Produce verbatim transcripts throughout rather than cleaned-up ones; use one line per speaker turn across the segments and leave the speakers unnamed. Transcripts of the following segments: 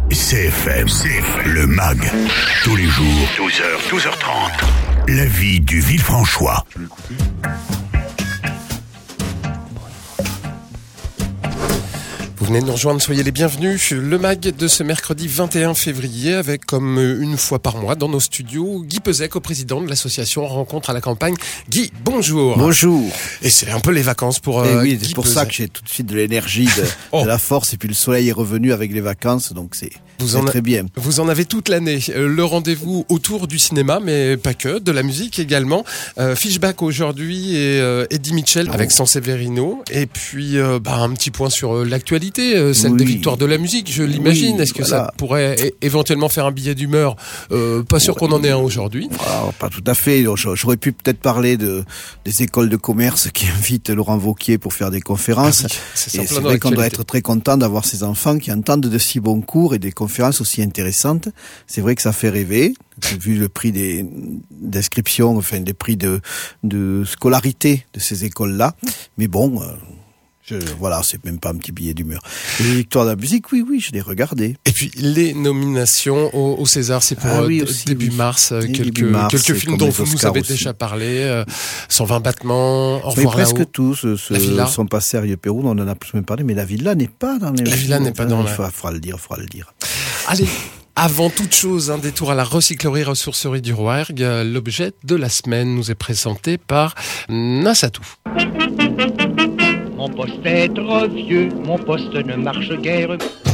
C F M, C F M, le M A G, tous les jours, douze heures, douze heures trente. La vie du Villefranchois.
Vous venez de nous rejoindre, soyez les bienvenus. Le M A G de ce mercredi vingt et un février avec, comme une fois par mois dans nos studios, Guy Pezec, co-président de l'association Rencontre à la campagne. Guy, bonjour.
Bonjour.
Et c'est un peu les vacances pour
euh, oui,
Guy
c'est pour
Pezec.
ça que j'ai tout de suite de l'énergie, de, oh. de la force, et puis le soleil est revenu avec les vacances, donc c'est,
vous
c'est
en a,
très bien.
Vous en avez toute l'année. Le rendez-vous autour du cinéma, mais pas que, de la musique également. Euh, Fishback aujourd'hui et euh, Eddie Mitchell oh. avec Sanseverino. Et puis euh, bah, un petit point sur euh, l'actualité, euh, celle oui. des victoires de la musique, je l'imagine. Oui, Est-ce que voilà. ça pourrait é- éventuellement faire un billet d'humeur euh, Pas sûr ouais. qu'on en ait un aujourd'hui.
Alors, pas tout à fait. J'aurais pu peut-être parler de, des écoles de commerce qui invitent Laurent Wauquiez pour faire des conférences. Ah oui, c'est et c'est vrai qu'on doit être très content d'avoir ces enfants qui entendent de si bons cours et des conférences aussi intéressantes. C'est vrai que ça fait rêver, vu le prix des d'inscription, enfin des prix de de scolarité de ces écoles-là. Mais bon, euh, je, voilà, c'est même pas un petit billet d'humeur. Les victoires de la musique, oui, oui, je l'ai regardé.
Et puis les nominations au, au César, c'est pour ah, oui, aussi, début, oui. mars, euh, quelques, début mars. Quelques films dont vous nous avez aussi. déjà parlé. Euh, cent vingt battements, Au revoir
oui, presque
là-haut.
tous euh, ce, sont passés à Rieux-Pérou, on en a plus même parlé, mais La Villa n'est pas dans les...
La Villa n'est pas dans la...
Il faudra, faudra le dire, il faudra le dire.
Allez. Avant toute chose, un détour à la recyclerie ressourcerie du Rouergue. L'objet de la semaine nous est présenté par Nassatou.
Mon poste est trop vieux, mon poste ne marche guère.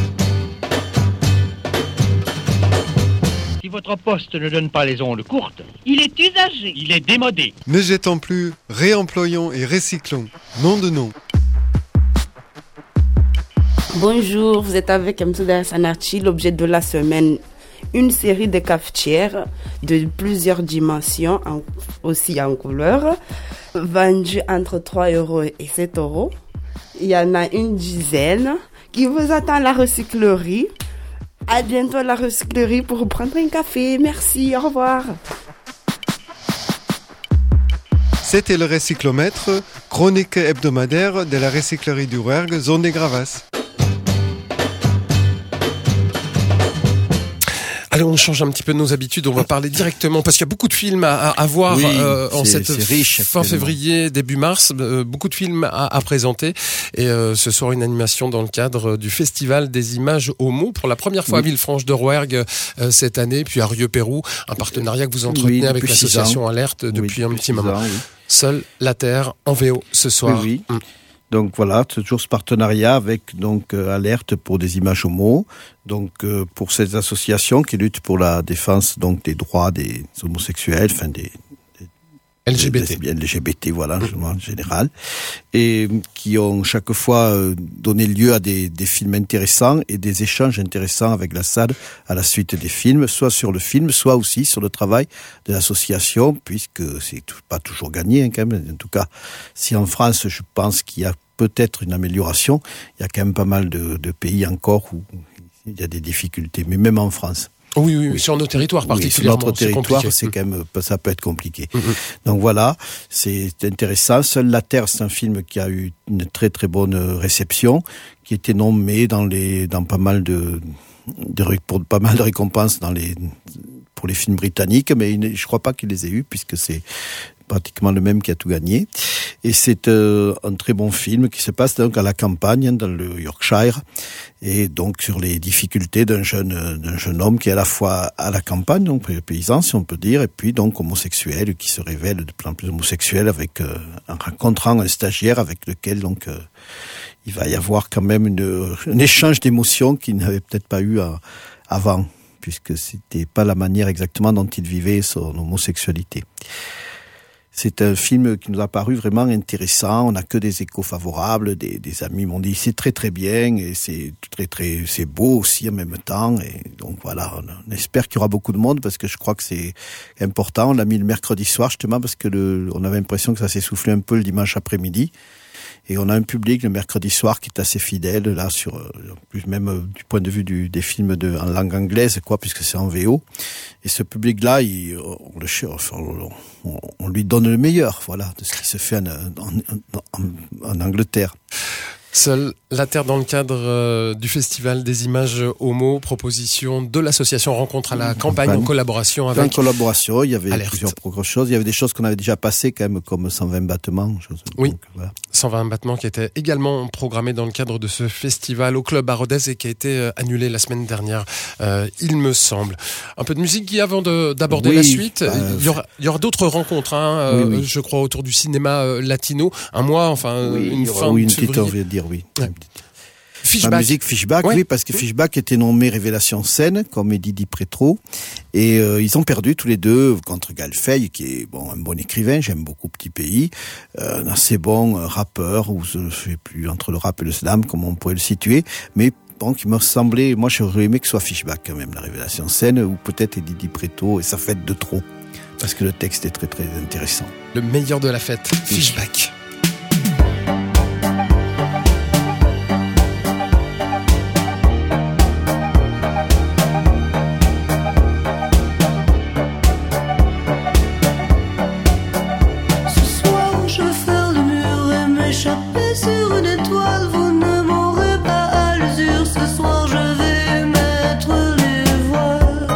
Si votre poste ne donne pas les ondes courtes,
il est usagé,
il est démodé.
Ne jetons plus, réemployons et recyclons. Nom de nom.
Bonjour, vous êtes avec Msouda Sanarchi, l'objet de la semaine. Une série de cafetières de plusieurs dimensions, en, aussi en couleur, vendues entre trois euros et sept euros. Il y en a une dizaine qui vous attend à la recyclerie. À bientôt à la recyclerie pour prendre un café. Merci, au revoir.
C'était le Recyclomètre, chronique hebdomadaire de la recyclerie du Rouergue, zone des Gravas.
Allez, on change un petit peu de nos habitudes, on va parler directement, parce qu'il y a beaucoup de films à, à, à voir
oui,
euh, en
c'est,
cette
c'est riche,
fin février, début mars, euh, beaucoup de films à, à présenter, et euh, ce soir une animation dans le cadre du Festival des images homo, pour la première fois oui. à Villefranche-de-Rouergue euh, cette année, puis à Rieux-Pérou, un partenariat que vous entretenez oui, avec l'association Alerte depuis, oui, depuis un petit moment. Ans, oui. Seule la Terre, en V O, ce soir.
Oui, oui. Hum. Donc voilà, toujours ce partenariat avec donc euh, Alerte pour des images homo, donc euh, pour cette association qui lutte pour la défense donc des droits des homosexuels, enfin des, des
L G B T,
des, L G B T voilà, mmh. en général, et qui ont chaque fois euh, donné lieu à des, des films intéressants et des échanges intéressants avec la salle à la suite des films, soit sur le film, soit aussi sur le travail de l'association, puisque c'est pas toujours gagné hein, quand même. En tout cas, si en France, je pense qu'il y a peut-être une amélioration, il y a quand même pas mal de, de pays encore où il y a des difficultés, mais même en France.
Oui, oui, oui. Sur nos territoires particulièrement.
Oui, sur notre territoire,
c'est,
c'est quand même, ça peut être compliqué.
Mm-hmm.
Donc voilà, c'est intéressant. Seule la Terre, c'est un film qui a eu une très très bonne réception, qui était nommé dans les, dans pas mal de, de pour pas mal de récompenses dans les, pour les films britanniques, mais je crois pas qu'il les ait eu puisque c'est pratiquement le même qui a tout gagné. Et c'est euh, un très bon film qui se passe donc à la campagne, dans le Yorkshire, et donc sur les difficultés d'un jeune d'un jeune homme qui est à la fois à la campagne, donc paysan si on peut dire, et puis donc homosexuel, qui se révèle de plus en plus homosexuel avec euh, en rencontrant un stagiaire avec lequel donc euh, il va y avoir quand même une, un échange d'émotions qu'il n'avait peut-être pas eu à, avant, puisque c'était pas la manière exactement dont il vivait son homosexualité. C'est un film qui nous a paru vraiment intéressant. On n'a que des échos favorables. Des, des amis m'ont dit c'est très très bien et c'est très très c'est beau aussi en même temps. Et donc voilà, on, on espère qu'il y aura beaucoup de monde parce que je crois que c'est important. On l'a mis le mercredi soir justement parce que le, on avait l'impression que ça s'essoufflait un peu le dimanche après-midi. Et on a un public le mercredi soir qui est assez fidèle là sur plus même euh, du point de vue du, des films de en langue anglaise quoi, puisque c'est en V O. Et ce public là, il, on le enfin, on, on lui donne le meilleur, voilà, de ce qui se fait en, en, en, en Angleterre.
Seule la Terre dans le cadre euh, du Festival des images homo, proposition de l'association Rencontre à la campagne en collaboration avec...
En collaboration, il y avait
Alerte.
plusieurs progrès choses. Il y avait des choses qu'on avait déjà passées quand même, comme cent vingt battements. Choses.
Oui,
Donc, voilà.
cent vingt battements qui étaient également programmés dans le cadre de ce festival au Club à Rodez et qui a été euh, annulé la semaine dernière, euh, il me semble. Un peu de musique, Guy, avant de, d'aborder
Oui,
la suite.
bah,
il y aura, il y aura d'autres rencontres, hein, euh,
oui, oui.
je crois, autour du cinéma euh, latino. Un mois, enfin,
Oui,
une
il y aura,
fin
oui,
de
une petite, on
février.
va dire, oui.
Ouais.
Une petite-
Fishback.
La musique Fishback,
Ouais.
oui, parce que Fishback était nommé Révélation Scène, comme Didi Prétro, et euh, ils ont perdu tous les deux contre Galfey, qui est bon un bon écrivain, j'aime beaucoup Petit Pays, euh, un assez bon euh, rappeur, ou je sais plus entre le rap et le slam, comme on pourrait le situer, mais bon, qui me semblait, moi j'aurais aimé que ce soit Fishback quand même, la Révélation Scène, ou peut-être Didi Prétro, et ça fait de trop, parce que le texte est très très intéressant.
Le meilleur de la fête, Fishback.
Ce soir, je vais faire le mur et m'échapper sur une étoile. Vous ne m'aurez pas à l'usure. Ce soir, je vais mettre les voiles.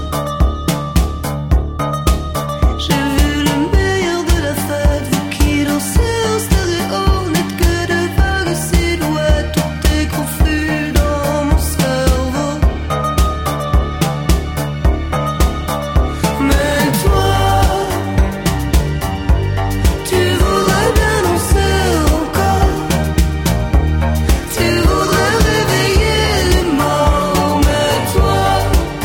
J'ai vu le meilleur de la fête. Vous qui dansez en stéréo, n'êtes que de vagues silhouettes. Tout est confus dans mon cerveau. Mais toi, tu voudrais bien danser encore. Tu voudrais réveiller les morts. Mais toi,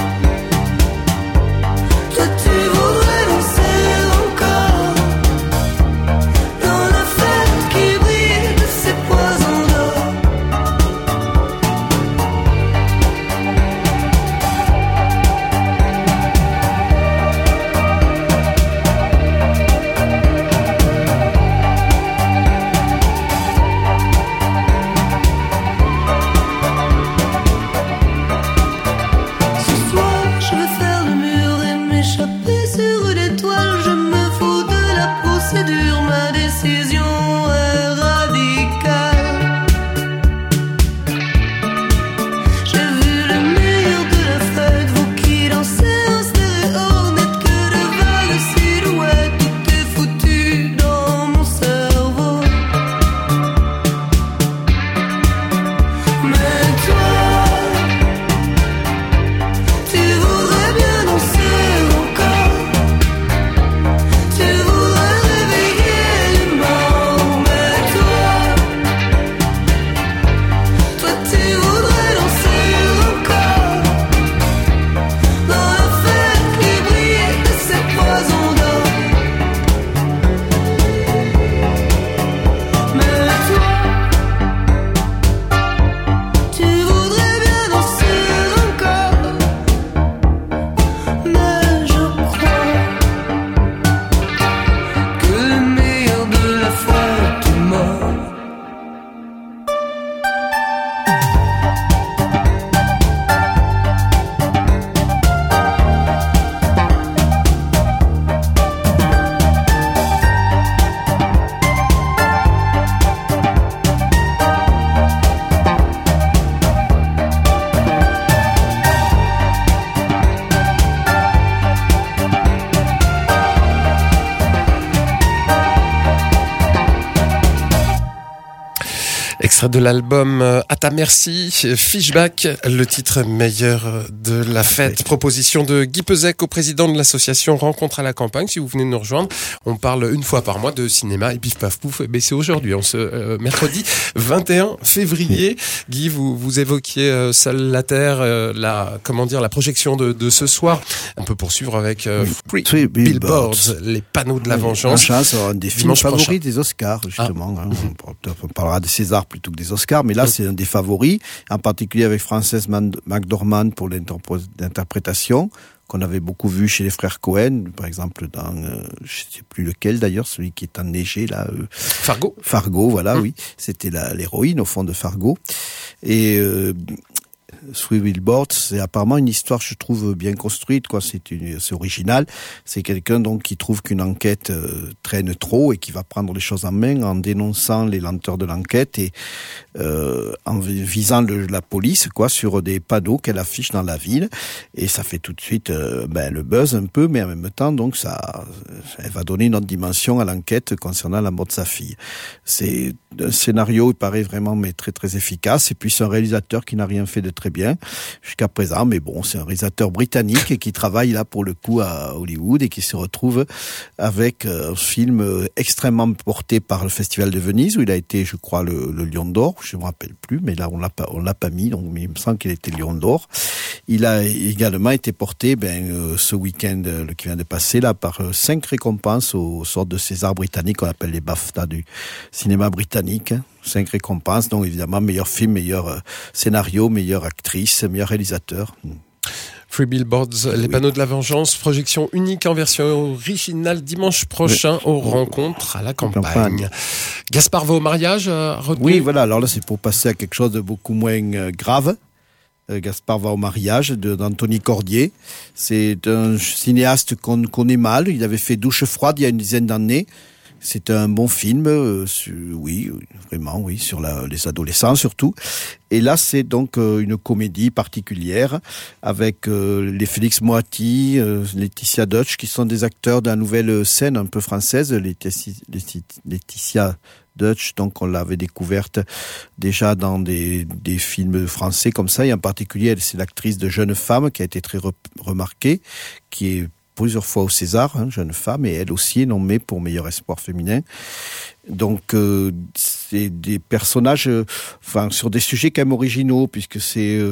toi tu voudrais danser encore. Dans la fête qui brille de ses poisons d'or. Ce soir, je vais faire le mur et m'échapper sur une étoile. Je me fous de la procédure, ma décision est radicale. J'ai vu le meilleur de la fête, vous qui dansez en stéréo, n'êtes que de vagues silhouettes. Tout est foutu dans mon cerveau. Mais toi, tu voudrais bien danser encore. Tu voudrais réveiller les morts. Mais toi, toi tu voudrais danser encore. Dans la fête qui brille de ses poisons d'or. Mais toi, tu voudrais bien danser encore. Mais je crois que le meilleur de la fête est mort.
Extrait de l'album euh, À ta merci, Fishback, le titre meilleur de la fête. Proposition de Guy Pezec, au président de l'association Rencontre à la campagne. Si vous venez de nous rejoindre, on parle une fois par mois de cinéma et pif paf pouf. Mais c'est aujourd'hui, en ce euh, mercredi vingt et un février. Guy, vous vous évoquiez euh, Seule la Terre, euh, la comment dire la projection de, de ce soir. On peut poursuivre avec euh, Free
Three
Billboards,
Billboards.
les panneaux de la
Oui,
vengeance.
Vengeance, un des films
Dimanche
favoris
prochain.
des Oscars, justement. hein. On, on parlera des Césars plutôt que des Oscars, mais là, c'est un des favoris, en particulier avec Frances Man- McDormand pour l'interpr- l'interprétation, qu'on avait beaucoup vu chez les frères Cohen, par exemple dans, euh, je sais plus lequel d'ailleurs, celui qui est enneigé, là. Euh,
Fargo.
Fargo, voilà,
Mmh.
oui. C'était la, l'héroïne, au fond, de Fargo. Et... Euh, Three Billboards, c'est apparemment une histoire, je trouve, bien construite, quoi. C'est une, c'est original. C'est quelqu'un, donc, qui trouve qu'une enquête euh, traîne trop et qui va prendre les choses en main en dénonçant les lenteurs de l'enquête et euh, en visant le, la police, quoi, sur des panneaux qu'elle affiche dans la ville. Et ça fait tout de suite, euh, ben, le buzz un peu, mais en même temps, donc, ça, elle va donner une autre dimension à l'enquête concernant la mort de sa fille. C'est un scénario, il paraît vraiment, mais très, très efficace. Et puis, c'est un réalisateur qui n'a rien fait de très bien jusqu'à présent, mais bon, c'est un réalisateur britannique et qui travaille là pour le coup à Hollywood et qui se retrouve avec un film extrêmement porté par le Festival de Venise où il a été, je crois, le, le Lion d'Or, je ne me rappelle plus, mais là on l'a pas, on l'a pas mis, donc mais il me semble qu'il a été Lion d'Or. Il a également été porté, ben euh, ce week-end euh, le qui vient de passer là par euh, cinq récompenses aux sortes de César britanniques qu'on appelle les BAFTA du cinéma britannique. Hein. Cinq récompenses, donc évidemment meilleur film, meilleur euh, scénario, meilleure actrice, meilleur réalisateur.
Three Billboards, les oui. panneaux de la vengeance, projection unique en version originale dimanche prochain oui. aux rencontres à la campagne. campagne. Gaspard va au mariage, euh, retenu.
Oui, voilà, alors là c'est pour passer à quelque chose de beaucoup moins euh, grave. Euh, Gaspard va au mariage de, d'Anthony Cordier. C'est un cinéaste qu'on connaît mal, il avait fait Douche froide il y a une dizaine d'années. C'est un bon film, euh, sur, oui, vraiment, oui, sur la, les adolescents surtout. Et là, c'est donc euh, une comédie particulière avec euh, les Félix Moati, euh, Laetitia Deutsch, qui sont des acteurs de la nouvelle scène un peu française. Laetitia, Laetitia Deutsch, donc on l'avait découverte déjà dans des, des films français comme ça. Et en particulier, c'est l'actrice de Jeune Femme qui a été très re- remarquée, qui est plusieurs fois au César, hein, jeune femme, et elle aussi est nommée pour meilleur espoir féminin. Donc, euh, c'est des personnages, euh, enfin, sur des sujets quand même originaux, puisque c'est, euh,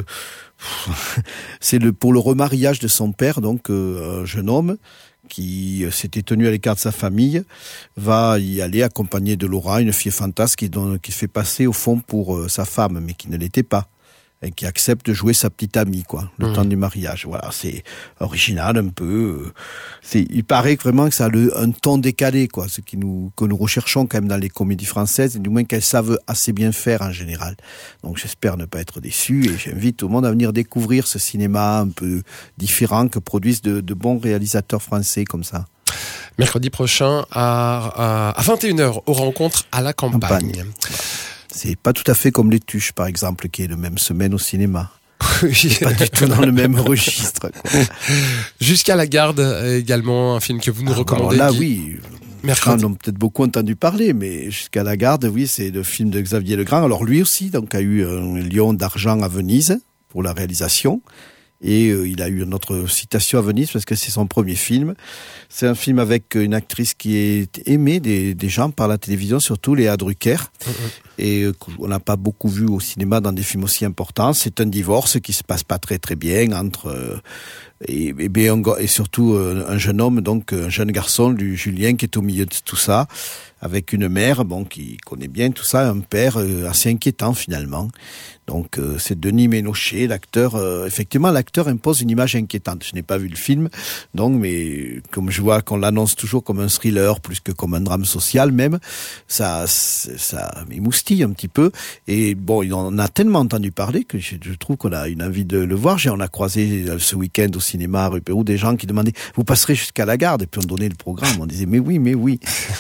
c'est le pour le remariage de son père, donc euh, un jeune homme qui euh, s'était tenu à l'écart de sa famille, va y aller accompagné de Laura, une fille fantasque qui donne, qui fait passer au fond pour euh, sa femme, mais qui ne l'était pas. Et qui accepte de jouer sa petite amie, quoi, le mmh. temps du mariage. Voilà, c'est original un peu. C'est, il paraît vraiment que ça a le, un ton décalé, quoi, ce qui nous, que nous recherchons quand même dans les comédies françaises, et du moins qu'elles savent assez bien faire en général. Donc j'espère ne pas être déçu, et j'invite tout le monde à venir découvrir ce cinéma un peu différent que produisent de, de bons réalisateurs français comme ça.
Mercredi prochain à, à, à vingt et une heures aux rencontres à la campagne. campagne.
C'est pas tout à fait comme Les Tuches, par exemple, qui est le même semaine au cinéma. C'est pas du tout dans le même registre, quoi.
Jusqu'à la garde, également, un film que vous nous ah, recommandez.
Alors là,
qui...
oui. Mercredi. On a peut-être beaucoup entendu parler, mais Jusqu'à la garde, oui, c'est le film de Xavier Legrand. Alors lui aussi, donc, a eu un Lion d'argent à Venise pour la réalisation. Et euh, il a eu une autre citation à Venise parce que c'est son premier film. C'est un film avec une actrice qui est aimée des, des gens par la télévision, surtout Léa Drucker. Mmh. Et euh, on n'a pas beaucoup vu au cinéma dans des films aussi importants. C'est un divorce qui se passe pas très très bien entre euh, et, et, et surtout euh, un jeune homme, donc un jeune garçon, lui Julien, qui est au milieu de tout ça, avec une mère, bon, qui connaît bien tout ça, un père euh, assez inquiétant finalement. Donc euh, c'est Denis Ménochet, l'acteur. Euh, effectivement, l'acteur impose une image inquiétante. Je n'ai pas vu le film, donc, mais comme je vois qu'on l'annonce toujours comme un thriller plus que comme un drame social même, ça, ça m'émoustille un petit peu. Et bon, on a tellement entendu parler que je, je trouve qu'on a une envie de le voir. J'ai, on a croisé ce week-end au cinéma à Rue Pérou des gens qui demandaient « Vous passerez jusqu'à la garde ?» et puis on donnait le programme. On disait « Mais oui, mais oui !»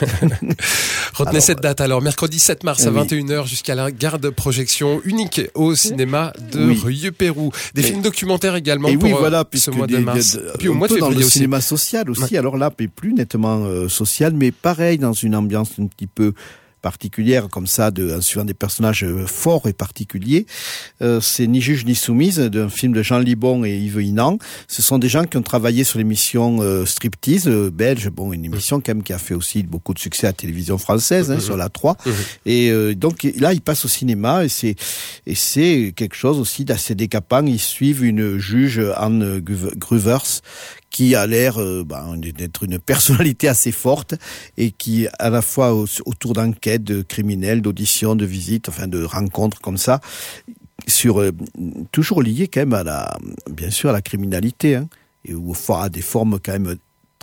Retenez alors, cette date alors, mercredi sept mars à oui. vingt et une heures jusqu'à la garde, projection unique au cinéma de oui. Rue Pérou. Des mais, films documentaires également pour oui, voilà, ce mois de mars.
Des, puis au mois de février dans le aussi. Cinéma social aussi, ouais. Alors là, plus nettement euh, social, mais pareil, dans une ambiance un petit peu particulière comme ça, de, en suivant des personnages forts et particuliers. Euh, c'est Ni juge ni soumise, d'un film de Jean Libon et Yves Inan. Ce sont des gens qui ont travaillé sur l'émission euh, Striptease euh, belge, bon, une émission quand même qui a fait aussi beaucoup de succès à la télévision française, hein, mmh. sur la trois. Mmh. Et euh, donc là, ils passent au cinéma et c'est et c'est quelque chose aussi d'assez décapant. Ils suivent une juge, Anne Gruvers, qui a l'air euh, ben, d'être une personnalité assez forte et qui, à la fois au, autour d'enquêtes, de criminels, d'auditions, de visites, enfin de rencontres comme ça, sur euh, toujours liées quand même à la, bien sûr, à la criminalité, hein, et ou à des formes quand même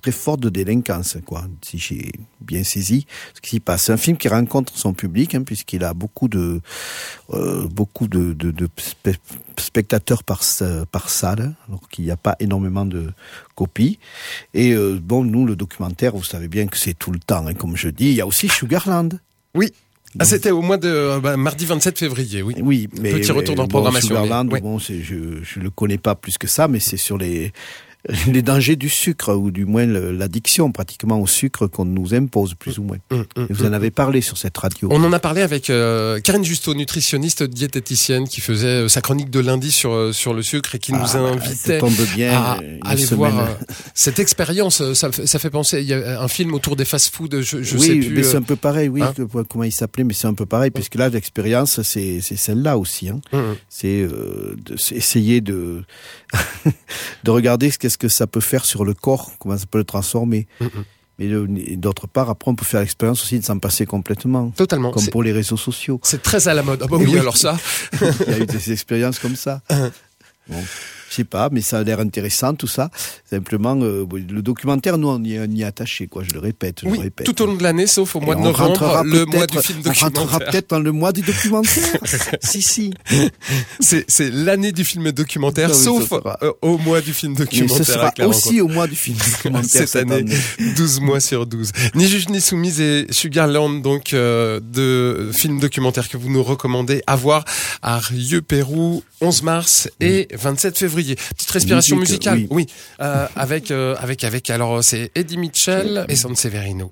très forte de délinquance, quoi, si j'ai bien saisi ce qui s'y passe. C'est un film qui rencontre son public, hein, puisqu'il a beaucoup de euh, beaucoup de, de, de spe- spectateurs par par salle, alors qu'il n'y a pas énormément de copies. Et euh, bon, nous, le documentaire, vous savez bien que c'est tout le temps, hein, comme je dis. Il y a aussi Sugarland.
Oui.
Donc,
ah, c'était au mois de euh, bah, mardi vingt-sept février, oui.
Oui, mais
petit retour dans la
bon,
programmation.
Sugarland,
mais, ouais.
bon, c'est, je je le connais pas plus que ça, mais c'est sur les les dangers du sucre, ou du moins le, l'addiction pratiquement au sucre qu'on nous impose, plus ou moins.
Mmh, mmh,
Et vous en avez parlé sur cette radio.
On en a parlé avec euh, Karine Justeau, nutritionniste diététicienne, qui faisait euh, sa chronique de lundi sur euh, sur le sucre et qui
ah,
nous invitait
ça tombe bien,
à aller
semaine.
voir euh, cette expérience. Ça, ça fait penser, il y a un film autour des fast-food, je, je
oui,
sais plus.
mais c'est
euh,
un peu pareil, oui.
hein
que, comment il s'appelait, mais c'est un peu pareil, puisque là, l'expérience, c'est c'est celle-là aussi. Hein.
mmh.
C'est, euh, de, c'est essayer de de regarder ce qu'est-ce que ça peut faire sur le corps, comment ça peut le transformer. Mmh. Mais euh, d'autre part, après, on peut faire l'expérience aussi de s'en passer complètement.
Totalement.
Comme
c'est,
pour les réseaux sociaux.
C'est très à la mode. Ah bah oui,
oui.
alors ça.
Il y a eu des expériences comme ça. Bon, je sais pas, mais ça a l'air intéressant tout ça. Simplement, euh, le documentaire, nous, on y, on y est attaché, quoi. Je le répète, je
oui,
le répète.
Tout au long de l'année, sauf au mois
Et
de
on
novembre, le mois du film
on
documentaire.
rentrera peut-être dans le mois du documentaire. si, si.
C'est, c'est l'année du film documentaire,
Non,
sauf
sera...
euh, au mois du film
Mais
documentaire.
ce sera aussi
quoi.
au mois du film documentaire
cette, cette année, année. douze mois sur douze. Ni juge ni soumise et Sugarland, donc, euh, de films documentaires que vous nous recommandez à voir à Rieux-Pérou, onze mars et vingt-sept février. Petite respiration
Musique,
musicale.
oui.
Oui. Euh, avec, euh, avec, avec, alors, c'est Eddie Mitchell et Sanseverino.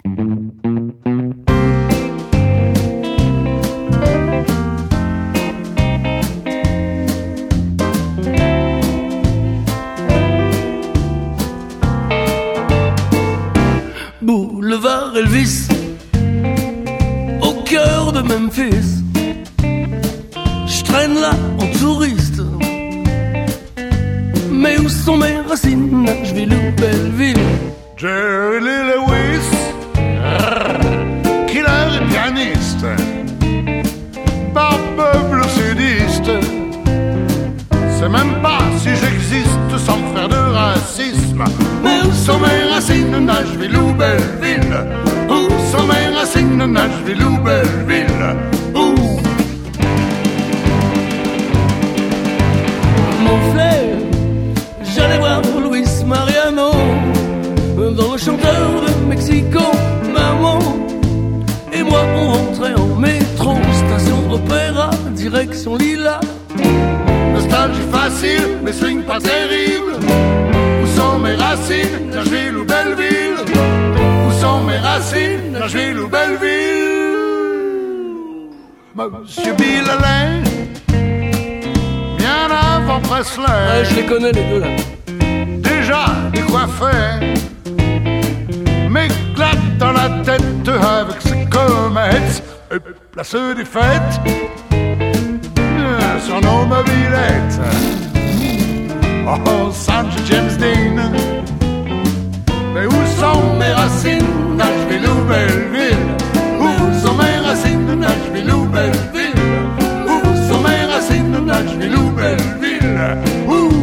Boulevard Elvis, au cœur de Memphis, je traîne là en touriste. Mais où sont mes racines? Nashville ou Belleville?
Jerry Lee Lewis, killer et pianiste, barbe bleu sudiste. C'est même pas si j'existe sans faire de racisme. Mais où sont mes racines? Nashville ou Belleville? Où sont mes racines? Nashville ou Belleville? Où?
Mon frère, j'allais voir Luis Mariano dans le chanteur de Mexico, maman et moi on rentrait en métro, station opéra, direction Lila.
Nostalgie facile, mais swing pas terrible. Où sont mes racines? Nashville ou Belleville? Où sont mes racines? Nashville ou Belleville? Monsieur Bill Haley, bien avant Presley.
Ouais, je les connais les deux là.
Déjà décoiffé, m'éclate dans la tête avec ses comètes et place des fêtes sur nos mobilettes. Oh, Sancho James Dean. Mais où sont mes racines? Nashville ou Belleville? Où sont mes racines? Nashville ou Belleville? Où sont mes racines? Nashville ou Belleville? Où?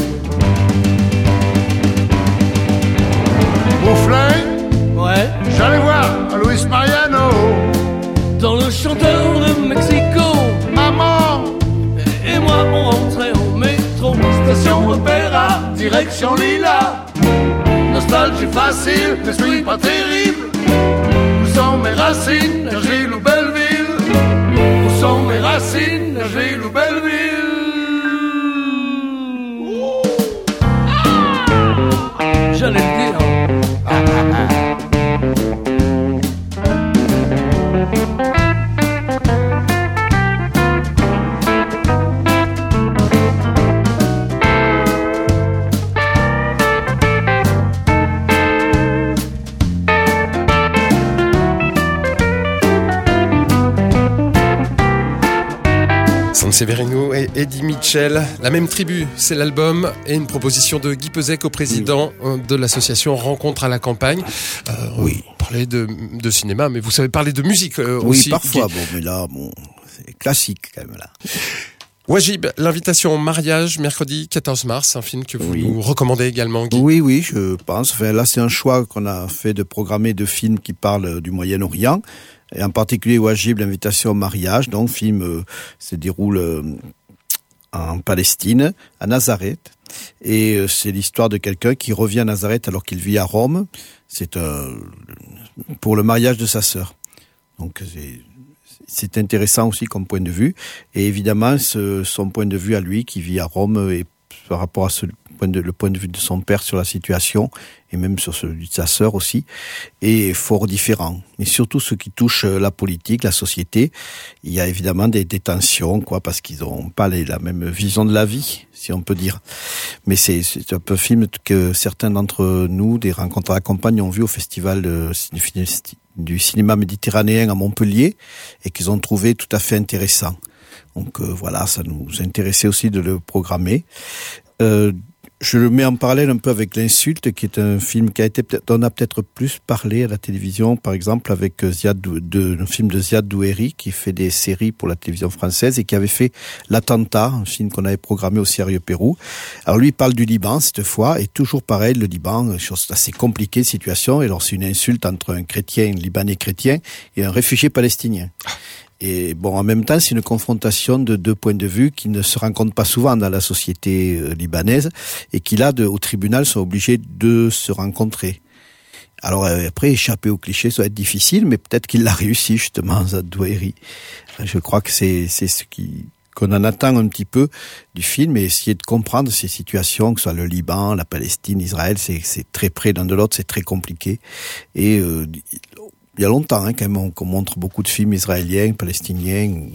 Mouflin,
ouais,
j'allais voir Luis Mariano
dans le chanteur de Mexico,
maman
et moi on rentrait en métro,
station opéra, direction Lila. Nostalgie facile, mais suis pas terrible. Où sont mes racines? Nashville ou Belleville? Où sont mes racines? Nashville ou Belleville?
J'allais le dire.
Sanseverino et Eddie Mitchell, la même tribu, c'est l'album, et une proposition de Guy Pezec au président oui. de l'association Rencontre à la campagne. Euh,
oui.
Parler de, de cinéma, mais vous savez parler de musique euh,
oui,
aussi.
Oui, parfois,
Guy.
bon, mais là, bon, c'est classique quand même là.
Wajib, l'invitation au mariage, mercredi quatorze mars, un film que vous
Oui.
nous recommandez également, Guy.
Oui, oui, je pense. Enfin, là, c'est un choix qu'on a fait de programmer deux films qui parlent du Moyen-Orient, et en particulier Wajib, l'invitation au mariage. Donc, film euh, se déroule euh, en Palestine, à Nazareth, et euh, c'est l'histoire de quelqu'un qui revient à Nazareth alors qu'il vit à Rome. C'est euh, pour le mariage de sa sœur. Donc, c'est C'est intéressant aussi comme point de vue. Et évidemment, ce, son point de vue à lui, qui vit à Rome, et par rapport à ce point de, le point de vue de son père sur la situation, et même sur celui de sa sœur aussi, est fort différent. Mais surtout ce qui touche la politique, la société, il y a évidemment des, des tensions, quoi, parce qu'ils n'ont pas les, la même vision de la vie, si on peut dire. Mais c'est, c'est un peu un film que certains d'entre nous, des rencontres à la campagne, ont vu au festival de, du cinéma méditerranéen à Montpellier, et qu'ils ont trouvé tout à fait intéressant. Donc euh, voilà, ça nous intéressait aussi de le programmer. Euh, je le mets en parallèle un peu avec L'Insulte, qui est un film qui a été peut-être, on a peut-être plus parlé à la télévision, par exemple avec Ziad, de, un film de Ziad Doueri, qui fait des séries pour la télévision française et qui avait fait L'Attentat, un film qu'on avait programmé au Sérieux Pérou. Alors lui, il parle du Liban cette fois, et toujours pareil, le Liban, chose assez compliquée situation, et alors c'est une insulte entre un chrétien, un Libanais chrétien, et un réfugié palestinien. Et bon, en même temps, c'est une confrontation de deux points de vue qui ne se rencontrent pas souvent dans la société euh, libanaise, et qui là, de, au tribunal, sont obligés de se rencontrer. Alors euh, après, échapper aux clichés, ça va être difficile, mais peut-être qu'il l'a réussi justement, Ziad Doueri. Je crois que c'est c'est ce qui qu'on en attend un petit peu du film, et essayer de comprendre ces situations, que ce soit le Liban, la Palestine, Israël, c'est c'est très près l'un de l'autre, c'est très compliqué. Et euh, il y a longtemps, hein, quand même, qu'on montre beaucoup de films israéliens, palestiniens, ou,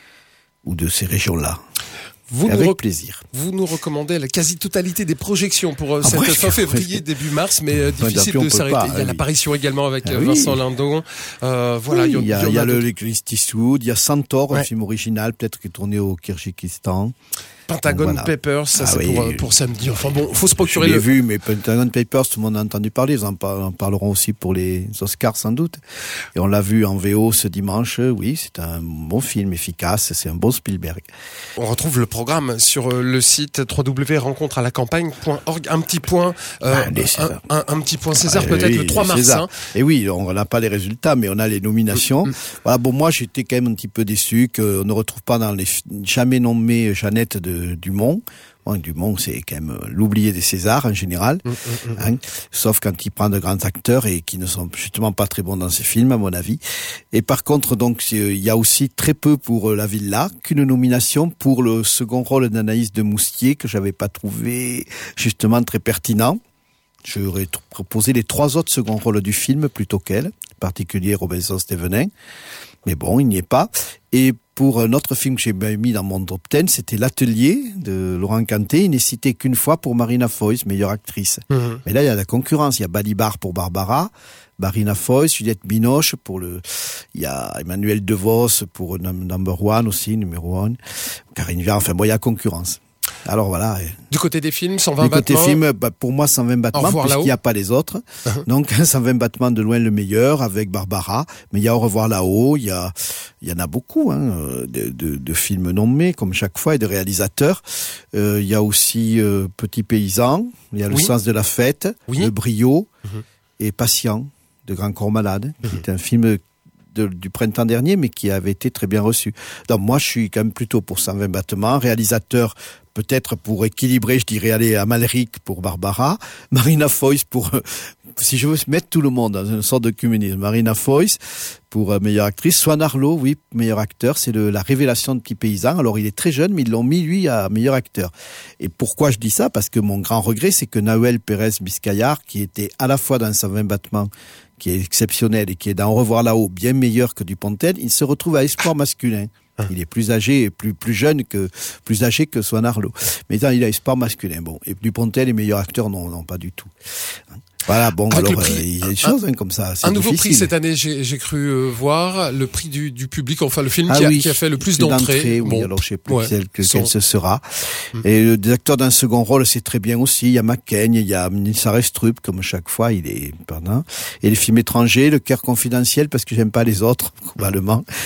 ou de ces régions-là.
Vous
avec
nous rec-
plaisir.
Vous nous recommandez la quasi-totalité des projections pour euh,
Ah
cette
ouais,
fin février,
ouais.
début mars, mais euh,
Ouais,
difficile
d'après, on
de
peut
s'arrêter.
pas,
Il y a
ah oui.
l'apparition également avec
Ah
euh,
oui.
Vincent Lindon. Euh, voilà,
Oui,
il y,
il y a,
en
il y a le
d'autres.
le Clint Eastwood, il y a Centaure,
Ouais.
un film original, peut-être qui est tourné au Kyrgyzstan.
Pentagon
Voilà.
Papers, ça
Ah
c'est
oui.
pour, euh, pour samedi. Enfin bon, faut se procurer
Je l'ai
le...
vu, mais Pentagon Papers, tout le monde a entendu parler. Ils en, par- en parleront aussi pour les Oscars, sans doute. Et on l'a vu en V O ce dimanche. Oui, c'est un bon film, efficace. C'est un bon Spielberg.
On retrouve le programme sur euh, le site w w w point rencontre à la campagne point org. Un petit point, euh,
Ah, les César.
un, un, un petit point César,
Ah,
peut-être
oui,
le trois
les
mars.
César.
Hein.
Et oui, on n'a pas les résultats, mais on a les nominations.
Mm, mm.
Voilà, bon, moi, j'étais quand même un petit peu déçu qu'on ne retrouve pas dans les jamais nommé Jeannette de Dumont. Bon, Dumont, c'est quand même l'oublié des Césars en général,
Mm, mm, mm.
hein, sauf quand il prend de grands acteurs et qui ne sont justement pas très bons dans ses films, à mon avis. Et par contre, donc, il y a aussi très peu pour La Villa, qu'une nomination pour le second rôle d'Anaïs de Moustier, que j'avais pas trouvé justement très pertinent. J'aurais t- proposé les trois autres seconds rôles du film plutôt qu'elle, en particulier Robinson Stevenin. Mais bon, il n'y est pas. Et pour un autre film que j'ai mis dans mon top dix, c'était L'Atelier de Laurent Canté. Il n'est cité qu'une fois pour Marina Foïs, meilleure actrice.
Mhm.
Mais là, il y a la concurrence. Il y a Balibar pour Barbara, Marina Foïs, Juliette Binoche pour le, il y a Emmanuel DeVos pour Number One aussi, numéro un. Karine Viard, enfin bon, il y a concurrence. Alors voilà.
Du côté des films, cent vingt
Du côté
battements.
film, bah, pour moi, cent vingt battements,
revoir
puisqu'il n'y a
là-haut.
pas les autres.
Uh-huh.
Donc, cent vingt battements de loin le meilleur avec Barbara. Mais il y a Au revoir là-haut, il y a, il y en a beaucoup, hein, de, de, de films nommés, comme chaque fois, et de réalisateurs. Euh, il y a aussi euh, Petit Paysan, il y a Le
Oui.
sens de la fête,
Oui.
Le brio,
Mhm.
et Patient, de Grand Corps Malade, qui est un film de, du printemps dernier, mais qui avait été très bien reçu. Donc moi, je suis quand même plutôt pour cent vingt battements. Réalisateur, peut-être pour équilibrer, je dirais, aller Amalric pour Barbara, Marina Foïs pour, euh, si je veux mettre tout le monde dans une sorte de communisme, Marina Foïs pour euh, meilleure actrice, Swan Arlo, oui, meilleur acteur, c'est le, la révélation de Petit Paysan. Alors il est très jeune, mais ils l'ont mis lui à meilleur acteur. Et pourquoi je dis ça? Parce que mon grand regret, c'est que Nahuel Pérez Biscayar, qui était à la fois dans cent vingt battements, qui est exceptionnel et qui est dans Au revoir là-haut, bien meilleur que Dupontel, il se retrouve à Espoir masculin. Il est plus âgé et plus, plus jeune que, plus âgé que Swan Arlo. Mais il a Espoir masculin. Bon. Et Dupontel est meilleur acteur? Non, non, pas du tout. Voilà, bon,
Avec
alors,
le prix,
euh, il y a des
un-
choses, hein, comme ça. C'est
Un nouveau
difficile.
prix cette année, j'ai, j'ai cru euh, voir, le prix du, du public, enfin le film
Ah
qui, a,
oui,
qui a fait le plus
c'est
d'entrées.
Oui,
Bon.
alors je sais plus
Ouais.
quel, que,
Son-
quel ce sera.
Mm.
Et euh, des acteurs d'un second rôle, c'est très bien aussi. Il y a McCain, il y a Nils Arestrup, comme chaque fois, il est pardon. Et les films étrangers, Le Cœur confidentiel, parce que j'aime pas les autres, probablement. Et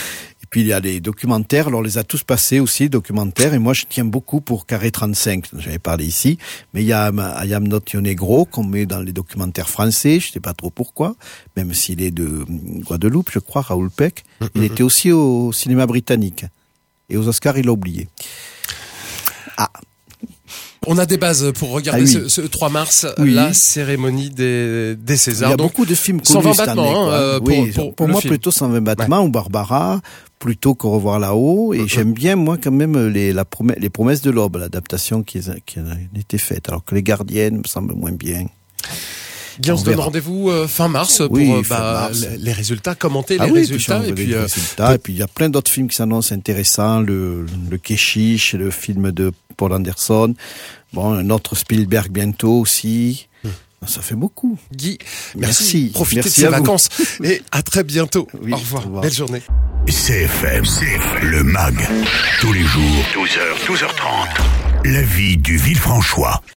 Puis il y a les documentaires, alors on les a tous passés aussi, documentaires, et moi je tiens beaucoup pour Carré trente-cinq, j'avais parlé ici, mais il y a I Am Not Your Negro qu'on met dans les documentaires français, je sais pas trop pourquoi, même s'il est de Guadeloupe, je crois, Raoul Peck, mm-hmm. il était aussi au cinéma britannique, et aux Oscars il l'a oublié. Ah.
On a des bases pour regarder ah oui. ce, ce trois mars, oui. la cérémonie des, des Césars.
Il y a
Donc,
beaucoup de films
cent vingt
connus cette année.
battements, hein, pour,
oui,
pour,
pour moi
film.
plutôt cent vingt battements ouais. ou Barbara, plutôt qu'au revoir là-haut. Et mm-hmm. j'aime bien moi quand même les, la promesse, les promesses de l'aube, l'adaptation qui, qui a été faite. Alors que Les Gardiennes me semblent moins bien.
Bien, on, on se donne rendez-vous euh, fin mars pour
oui,
euh,
fin
bah,
mars.
les résultats, commenter
ah
les
oui,
résultats. Et puis,
les
euh,
résultats. Et puis il y a plein d'autres films qui s'annoncent intéressants. Le, le Keshish, le film de Paul Anderson. Bon, un autre Spielberg bientôt aussi. Hum. Ça fait beaucoup.
Guy, merci.
merci.
Profitez
merci
de ces
vous.
vacances. Et à très bientôt.
Oui,
au, revoir.
au revoir.
Belle journée.
C F M, C F M, le MAG. Tous les jours, douze heures, douze heures trente. La vie du Villefranchois.